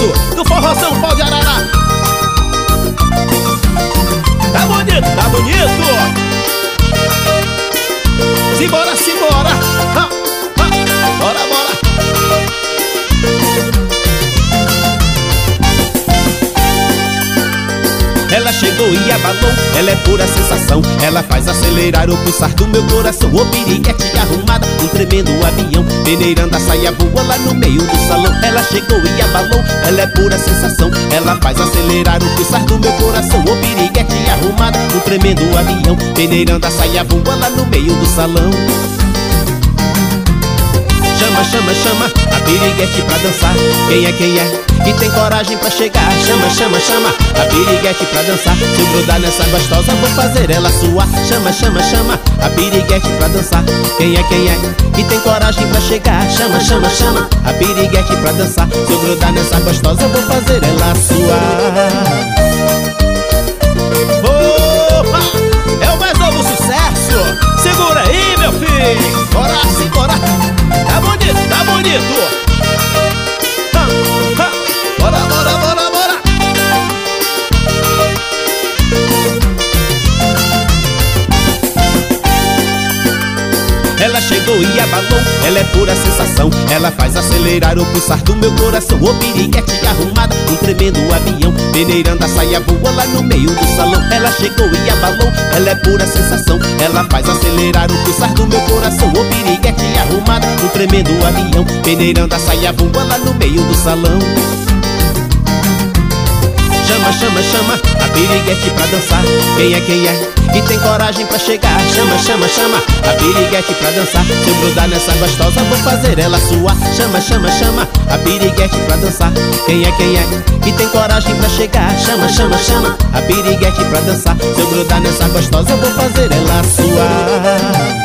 sucesso do Forró São Paulo de Arará. Tá bonito, tá bonito. Simbora, simbora. Bora, bora. Ela chegou e abalou, ela é pura sensação. Ela faz acelerar o pulsar do meu coração. Ô piriguete arrumada, um tremendo avião, peneirando a saia voa lá no meio do salão. Ela chegou e abalou, ela é pura sensação. Ela faz acelerar o pulsar do meu coração. Ô piriguete arrumada, um tremendo avião, peneirando a saia voa lá no meio do salão. Chama, chama, chama a piriguete pra dançar. Quem é, quem é? Que tem coragem pra chegar. Chama, chama, chama a piriguete pra dançar. Se eu grudar nessa gostosa, vou fazer ela suar. Chama, chama, chama a piriguete pra dançar. Quem é, quem é? Que tem coragem pra chegar. Chama, chama, chama a piriguete pra dançar. Se eu grudar nessa gostosa, vou fazer ela suar. Opa! É o mais novo sucesso. Segura aí, meu filho. Bora, simbora. Tá bonito, tá bonito. Bora, bora, bora, bora. Ela chegou e abalou, ela é pura sensação. Ela faz acelerar o pulsar do meu coração. Ô piriguete arrumada, um tremendo avião, peneirando a saia voa lá no meio do salão. Ela chegou e abalou, ela é pura sensação. Ela faz acelerar o pulsar do meu coração. Ô piriguete arrumada, um tremendo avião, peneirando a saia voa lá no meio do salão. Chama, chama, chama a piriguete pra dançar. Quem é, quem é? Que tem coragem pra chegar. Chama, chama, chama a piriguete pra dançar. Se eu grudar nessa gostosa, vou fazer ela suar. Chama, chama, chama a piriguete pra dançar. Quem é, quem é? Que tem coragem pra chegar. Chama, chama, chama a piriguete pra dançar. Se eu grudar nessa gostosa, vou fazer ela suar.